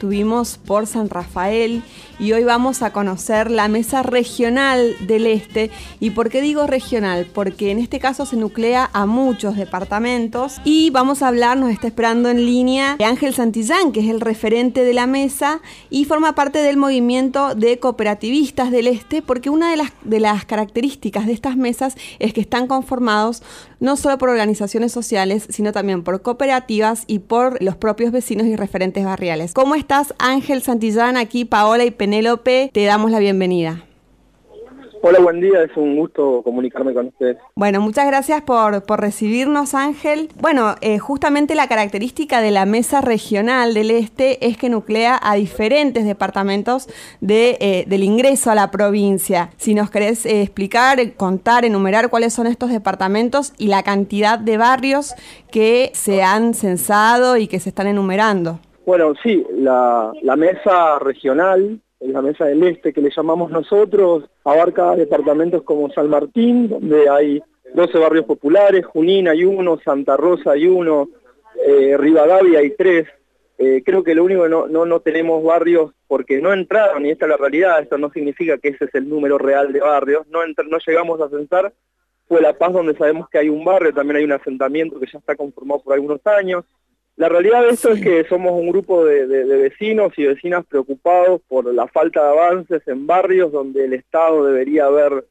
estuvimos por San Rafael y hoy vamos a conocer la Mesa Regional del Este. ¿Y por qué digo regional? Porque en este caso se nuclea a muchos departamentos y vamos a hablar, nos está esperando en línea Ángel Santillán, que es el referente de la mesa y forma parte del movimiento de cooperativistas del Este, porque una de las características de estas mesas es que están conformados no solo por organizaciones sociales, sino también por cooperativas y por los propios vecinos y referentes barriales. ¿Cómo estás, Ángel Santillán? Aquí Paola y Penélope, te damos la bienvenida. Hola, buen día, es un gusto comunicarme con ustedes. Bueno, muchas gracias por recibirnos, Ángel. Bueno, justamente la característica de la Mesa Regional del Este es que nuclea a diferentes departamentos del ingreso a la provincia. Si nos querés explicar, contar, enumerar cuáles son estos departamentos y la cantidad de barrios que se han censado y que se están enumerando. Bueno, sí, la Mesa Regional, la Mesa del Este que le llamamos nosotros, abarca departamentos como San Martín, donde hay 12 barrios populares, Junín hay uno, Santa Rosa hay uno, Rivadavia hay 3. Creo que lo único que no tenemos barrios porque no entraron, y esta es la realidad, esto no significa que ese es el número real de barrios, no llegamos a censar, fue La Paz, donde sabemos que hay un barrio, también hay un asentamiento que ya está conformado por algunos años. La realidad de esto es que somos un grupo de vecinos y vecinas preocupados por la falta de avances en barrios donde el Estado debería haber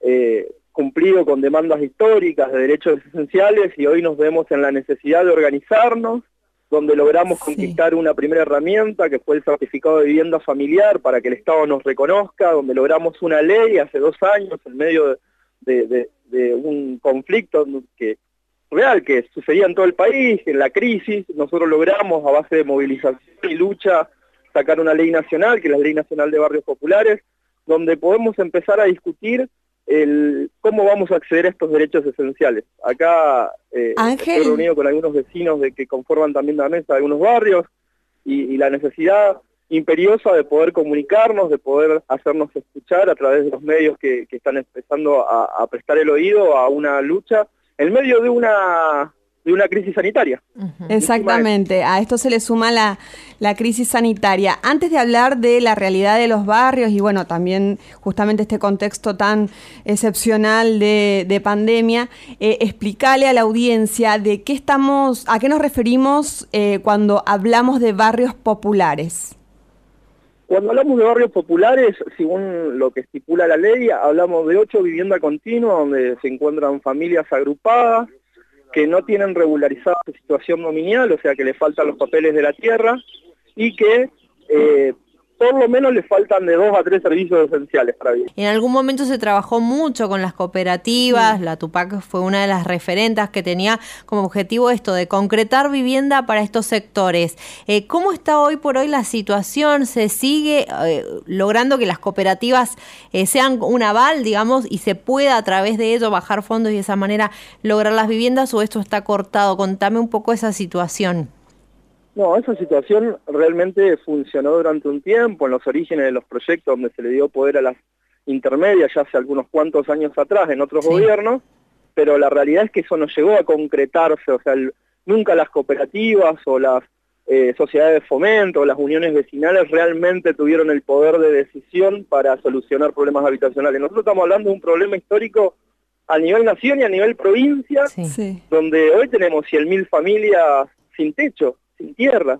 cumplido con demandas históricas de derechos esenciales, y hoy nos vemos en la necesidad de organizarnos, donde logramos conquistar una primera herramienta que fue el certificado de vivienda familiar para que el Estado nos reconozca, donde logramos una ley hace 2 años en medio de un conflicto real que sucedía en todo el país, en la crisis. Nosotros logramos a base de movilización y lucha sacar una ley nacional, que es la Ley Nacional de Barrios Populares, donde podemos empezar a discutir cómo vamos a acceder a estos derechos esenciales. Acá estoy reunido con algunos vecinos que conforman también la mesa de algunos barrios y la necesidad imperiosa de poder comunicarnos, de poder hacernos escuchar a través de los medios que están empezando a prestar el oído a una lucha en medio de una crisis sanitaria. Exactamente, a esto se le suma la crisis sanitaria. Antes de hablar de la realidad de los barrios y bueno, también justamente este contexto tan excepcional de pandemia, explícale a la audiencia a qué nos referimos cuando hablamos de barrios populares. Cuando hablamos de barrios populares, según lo que estipula la ley, hablamos de 8 viviendas continuas donde se encuentran familias agrupadas que no tienen regularizada su situación nominal, o sea que le faltan los papeles de la tierra y que por lo menos le faltan de 2 a 3 servicios esenciales para vivir. En algún momento se trabajó mucho con las cooperativas, la Tupac fue una de las referentas que tenía como objetivo esto de concretar vivienda para estos sectores. ¿Cómo está hoy por hoy la situación? ¿Se sigue logrando que las cooperativas sean un aval, digamos, y se pueda a través de ello bajar fondos y de esa manera lograr las viviendas, o esto está cortado? Contame un poco esa situación. No, esa situación realmente funcionó durante un tiempo, en los orígenes de los proyectos donde se le dio poder a las intermedias ya hace algunos cuantos años atrás en otros gobiernos, pero la realidad es que eso no llegó a concretarse, o sea, nunca las cooperativas o las sociedades de fomento o las uniones vecinales realmente tuvieron el poder de decisión para solucionar problemas habitacionales. Nosotros estamos hablando de un problema histórico a nivel nación y a nivel provincia, donde hoy tenemos 100.000 familias sin techo, sin tierra.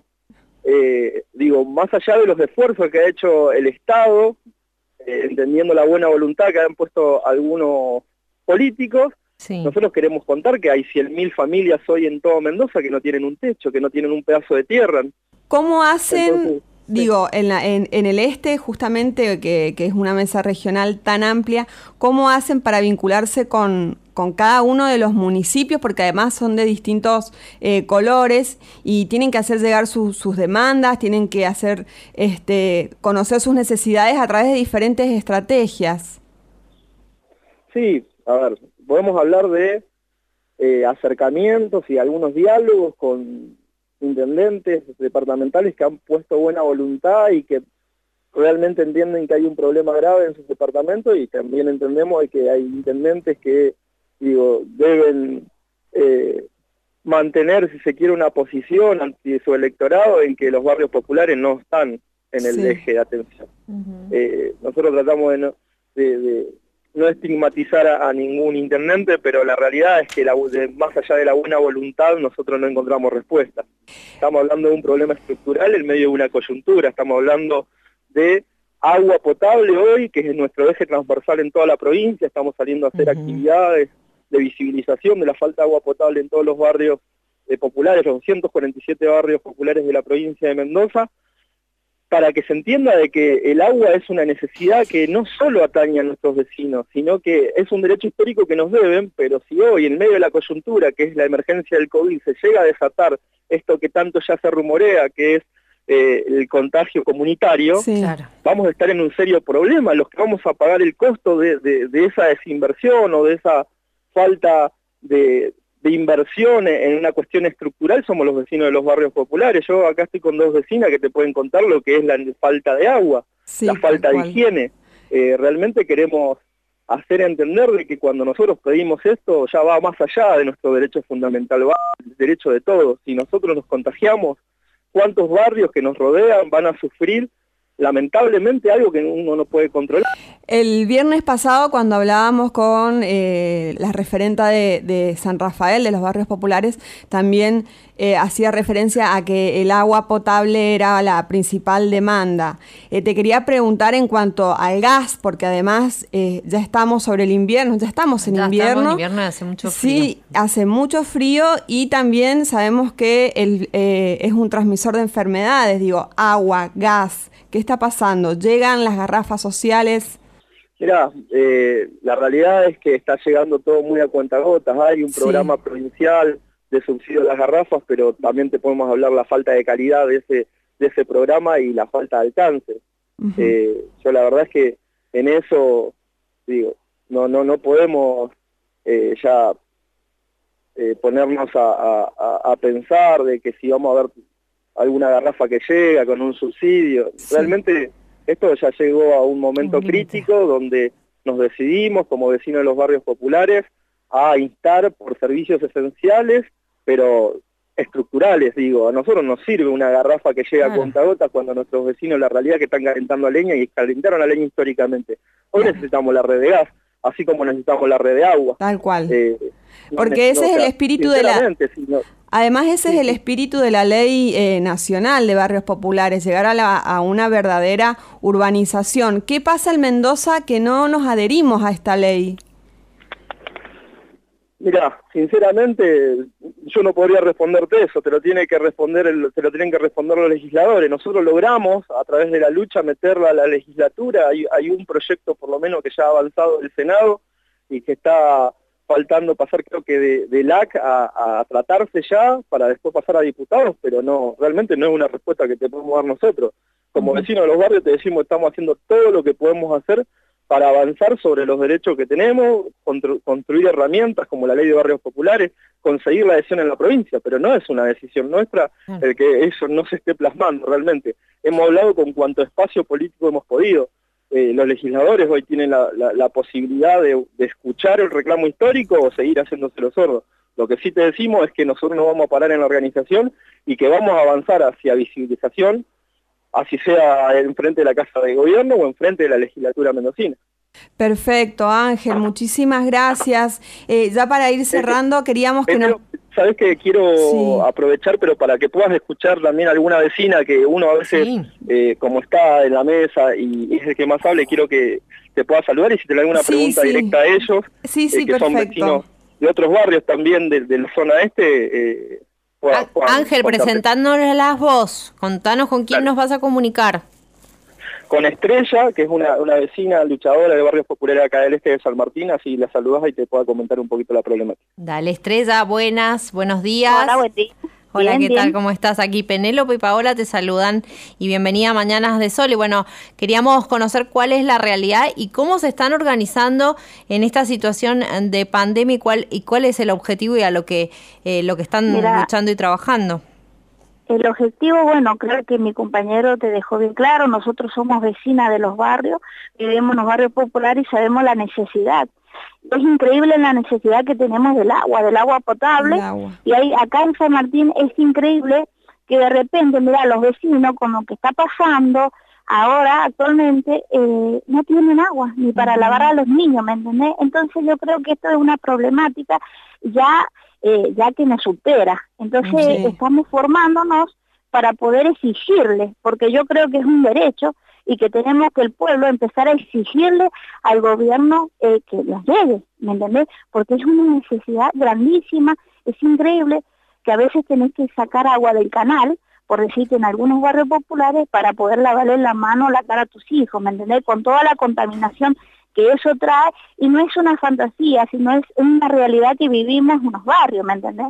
Más allá de los esfuerzos que ha hecho el Estado, entendiendo la buena voluntad que han puesto algunos políticos, nosotros queremos contar que hay 100.000 familias hoy en todo Mendoza que no tienen un techo, que no tienen un pedazo de tierra. ¿Cómo hacen? En el Este, justamente, que es una mesa regional tan amplia, ¿cómo hacen para vincularse con cada uno de los municipios? Porque además son de distintos colores y tienen que hacer llegar sus demandas, tienen que hacer conocer sus necesidades a través de diferentes estrategias. Sí, a ver, podemos hablar de acercamientos y algunos diálogos con intendentes departamentales que han puesto buena voluntad y que realmente entienden que hay un problema grave en sus departamentos, y también entendemos que hay intendentes que deben mantener, si se quiere, una posición ante su electorado en que los barrios populares no están en el eje de atención. Nosotros tratamos de no estigmatizar a ningún intendente, pero la realidad es que más allá de la buena voluntad nosotros no encontramos respuesta. Estamos hablando de un problema estructural en medio de una coyuntura, estamos hablando de agua potable hoy, que es nuestro eje transversal en toda la provincia, estamos saliendo a hacer actividades de visibilización de la falta de agua potable en todos los barrios populares, los 247 barrios populares de la provincia de Mendoza, para que se entienda de que el agua es una necesidad que no solo atañe a nuestros vecinos, sino que es un derecho histórico que nos deben, pero si hoy, en medio de la coyuntura, que es la emergencia del COVID, se llega a desatar esto que tanto ya se rumorea, que es el contagio comunitario, vamos a estar en un serio problema. Los que vamos a pagar el costo de esa desinversión o de esa falta de inversión en una cuestión estructural somos los vecinos de los barrios populares. Yo acá estoy con 2 vecinas que te pueden contar lo que es la falta de agua, la falta de higiene. Realmente queremos hacer entender de que cuando nosotros pedimos esto ya va más allá de nuestro derecho fundamental, va el derecho de todos. Si nosotros nos contagiamos, ¿cuántos barrios que nos rodean van a sufrir lamentablemente algo que uno no puede controlar? El viernes pasado, cuando hablábamos con la referenta de San Rafael, de los barrios populares, también hacía referencia a que el agua potable era la principal demanda. Te quería preguntar en cuanto al gas, porque además ya estamos sobre el invierno, ya estamos en invierno. Estamos en invierno, hace mucho frío. Sí, hace mucho frío y también sabemos que es un transmisor de enfermedades, agua, gas. ¿Qué está pasando? ¿Llegan las garrafas sociales? Mirá, la realidad es que está llegando todo muy a cuentagotas. Hay un programa provincial de subsidio a las garrafas, pero también te podemos hablar la falta de calidad de ese programa y la falta de alcance. Yo la verdad es que en eso, no podemos ya ponernos a pensar de que si vamos a ver alguna garrafa que llega con un subsidio. Realmente esto ya llegó a un momento crítico donde nos decidimos como vecinos de los barrios populares a instar por servicios esenciales, pero estructurales, a nosotros nos sirve una garrafa que llega a cuentagotas cuando nuestros vecinos, la realidad es que están calentando a leña y calentaron la leña históricamente. Hoy necesitamos la red de gas, así como necesitamos la red de agua. Tal cual. Porque ese es el espíritu de la... Además, ese es el espíritu de la Ley Nacional de Barrios Populares, llegar a una verdadera urbanización. ¿Qué pasa en Mendoza que no nos adherimos a esta ley? Mira, sinceramente, yo no podría responderte eso, te lo tienen que responder los legisladores. Nosotros logramos, a través de la lucha, meterla a la legislatura. Hay un proyecto, por lo menos, que ya ha avanzado del Senado y que está faltando pasar, creo que de LAC a tratarse ya para después pasar a diputados, pero no, realmente no es una respuesta que te podemos dar nosotros. Como vecinos de los barrios te decimos que estamos haciendo todo lo que podemos hacer para avanzar sobre los derechos que tenemos, construir herramientas como la Ley de Barrios Populares, conseguir la adhesión en la provincia, pero no es una decisión nuestra el que eso no se esté plasmando realmente. Hemos hablado con cuanto espacio político hemos podido. Los legisladores hoy tienen la posibilidad de escuchar el reclamo histórico o seguir haciéndose los sordos. Lo que sí te decimos es que nosotros nos vamos a parar en la organización y que vamos a avanzar hacia visibilización, así sea enfrente de la Casa de Gobierno o enfrente de la legislatura mendocina. Perfecto, Ángel, muchísimas gracias. Ya para ir cerrando, queríamos que nos... Sabes que quiero aprovechar, pero para que puedas escuchar también a alguna vecina, que uno a veces, como está en la mesa y es el que más hable, quiero que te pueda saludar y si te le hago una pregunta directa a ellos, que son vecinos de otros barrios también de la zona este. Ángel, presentándolas vos, contanos con quién nos vas a comunicar. Con Estrella, que es una vecina luchadora de barrios populares acá del este de San Martín, así la saludás y te pueda comentar un poquito la problemática. Dale, Estrella, buenos días. Hola, buen día. Hola, bien, ¿qué tal? ¿Cómo estás? Aquí Penélope y Paola te saludan y bienvenida a Mañanas de Sol. Y bueno, queríamos conocer cuál es la realidad y cómo se están organizando en esta situación de pandemia y cuál es el objetivo y a lo que están luchando y trabajando. El objetivo, bueno, creo que mi compañero te dejó bien claro, nosotros somos vecinas de los barrios, vivimos en los barrios populares y sabemos la necesidad. Es increíble la necesidad que tenemos del agua potable, y acá en San Martín es increíble que de repente, mira, los vecinos con lo que está pasando ahora, actualmente, no tienen agua ni para lavar a los niños, ¿me entendés? Entonces yo creo que esto es una problemática ya que nos supera. Entonces estamos formándonos para poder exigirle, porque yo creo que es un derecho y que tenemos que el pueblo empezar a exigirle al gobierno que nos llegue, ¿me entendés? Porque es una necesidad grandísima, es increíble que a veces tenés que sacar agua del canal, por decirte, en algunos barrios populares, para poder lavarle la mano o la cara a tus hijos, ¿me entendés? Con toda la contaminación que eso trae, y no es una fantasía, sino es una realidad que vivimos en los barrios, ¿me entendés?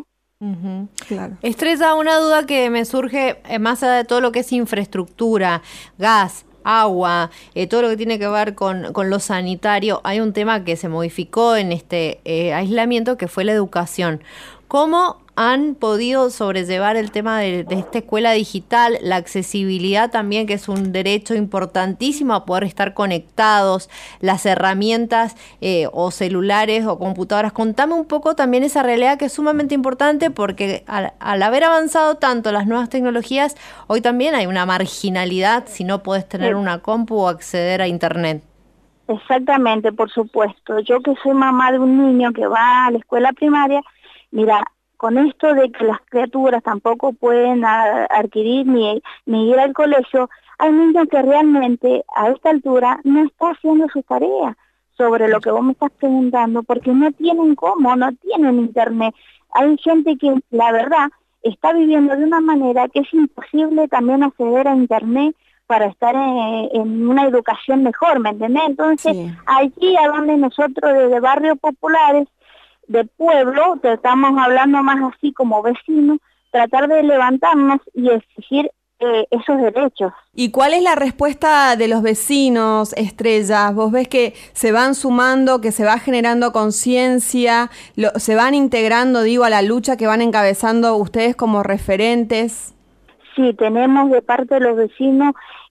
Claro. Estrella, una duda que me surge, más allá de todo lo que es infraestructura, gas, agua, todo lo que tiene que ver con lo sanitario, hay un tema que se modificó en este aislamiento, que fue la educación. ¿Cómo han podido sobrellevar el tema de esta escuela digital, la accesibilidad también, que es un derecho importantísimo a poder estar conectados, las herramientas o celulares o computadoras? Contame un poco también esa realidad, que es sumamente importante, porque al haber avanzado tanto las nuevas tecnologías, hoy también hay una marginalidad si no podés tener una compu o acceder a internet. Exactamente, por supuesto. Yo que soy mamá de un niño que va a la escuela primaria, mira, con esto de que las criaturas tampoco pueden adquirir ni ir al colegio, hay niños que realmente a esta altura no están haciendo sus tareas sobre lo que vos me estás preguntando, porque no tienen cómo, no tienen internet. Hay gente que, la verdad, está viviendo de una manera que es imposible también acceder a internet para estar en una educación mejor, ¿me entendés? Entonces, allí a donde nosotros desde barrios populares, de pueblo, te estamos hablando más así como vecinos, tratar de levantarnos y exigir esos derechos. ¿Y cuál es la respuesta de los vecinos, Estrella? ¿Vos ves que se van sumando, que se va generando conciencia, se van integrando, digo, a la lucha que van encabezando ustedes como referentes? Sí, tenemos de parte de los vecinos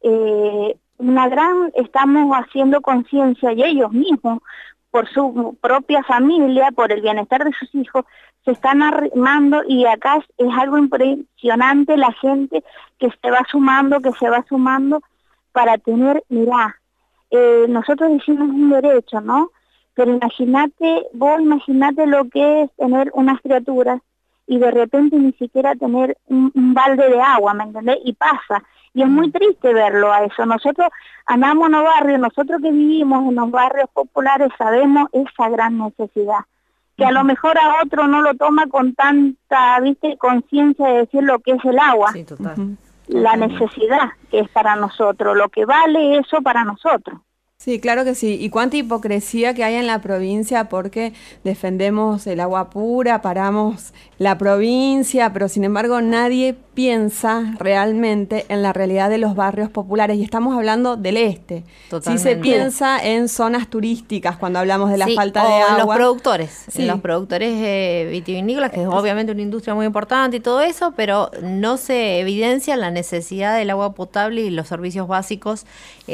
estamos haciendo conciencia, y ellos mismos, por su propia familia, por el bienestar de sus hijos, se están armando, y acá es algo impresionante la gente que se va sumando para tener, mirá, nosotros decimos un derecho, ¿no? Pero imagínate lo que es tener unas criaturas y de repente ni siquiera tener un balde de agua, ¿me entendés? Y pasa. Y es muy triste verlo a eso. Nosotros andamos en los barrios, nosotros que vivimos en los barrios populares sabemos esa gran necesidad, que a lo mejor a otro no lo toma con tanta, conciencia de decir lo que es el agua. Sí, total. La necesidad que es para nosotros, lo que vale eso para nosotros. Sí, claro que sí. Y cuánta hipocresía que hay en la provincia, porque defendemos el agua pura, paramos la provincia, pero sin embargo nadie piensa realmente en la realidad de los barrios populares, y estamos hablando del este. Totalmente. Sí se piensa en zonas turísticas cuando hablamos de la falta de agua. En los productores vitivinícolas, que es obviamente una industria muy importante y todo eso, pero no se evidencia la necesidad del agua potable y los servicios básicos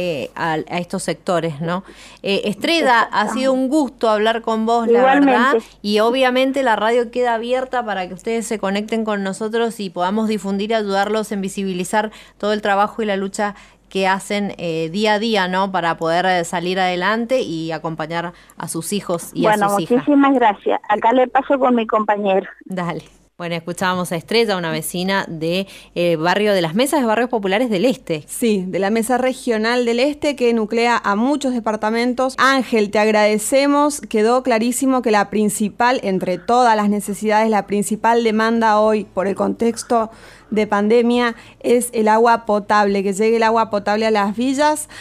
a estos sectores, ¿no? Estrella, ha sido un gusto hablar con vos, Igualmente. La verdad, y obviamente la radio queda abierta para que ustedes se conecten con nosotros y podamos difundir y ayudarlos en visibilizar todo el trabajo y la lucha que hacen día a día, ¿no? Para poder salir adelante y acompañar a sus hijos y a sus hijas. Bueno, muchísimas gracias. Acá le paso con mi compañero. Dale. Bueno, escuchábamos a Estrella, una vecina de barrio de las mesas de barrios populares del Este. Sí, de la Mesa Regional del Este, que nuclea a muchos departamentos. Ángel, te agradecemos. Quedó clarísimo que la principal, entre todas las necesidades, la principal demanda hoy por el contexto de pandemia es el agua potable, que llegue el agua potable a las villas.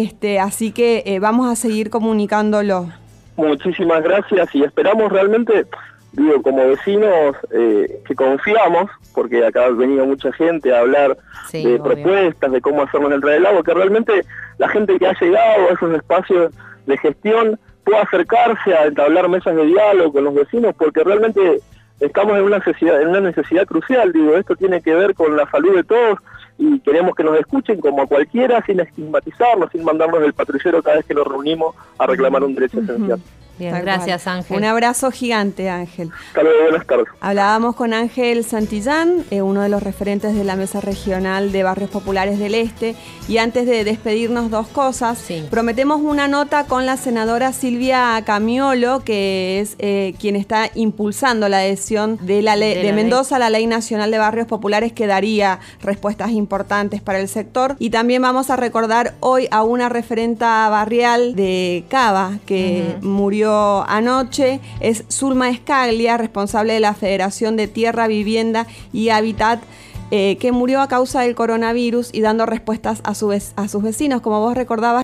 Así que vamos a seguir comunicándolo. Muchísimas gracias, y esperamos realmente, digo, como vecinos que confiamos, porque acá ha venido mucha gente a hablar de propuestas, de cómo hacerlo en el Río del Agua, que realmente la gente que ha llegado a esos espacios de gestión pueda acercarse a entablar mesas de diálogo con los vecinos, porque realmente estamos en una necesidad crucial, digo, esto tiene que ver con la salud de todos y queremos que nos escuchen como a cualquiera, sin estigmatizarnos, sin mandarnos del patrullero cada vez que nos reunimos a reclamar un derecho esencial. Bien, gracias Ángel. Un abrazo gigante, Ángel. Hasta luego, buenas tardes. Hablábamos con Ángel Santillán, uno de los referentes de la Mesa Regional de Barrios Populares del Este. Y antes de despedirnos, dos cosas. Sí. Prometemos una nota con la senadora Silvia Camiolo, que es quien está impulsando la adhesión de la ley de Mendoza a la Ley Nacional de Barrios Populares, que daría respuestas importantes para el sector. Y también vamos a recordar hoy a una referenta barrial de Cava, que murió anoche. Es Zulma Escaglia, responsable de la Federación de Tierra, Vivienda y Hábitat, que murió a causa del coronavirus y dando respuestas a sus vecinos. Como vos recordabas,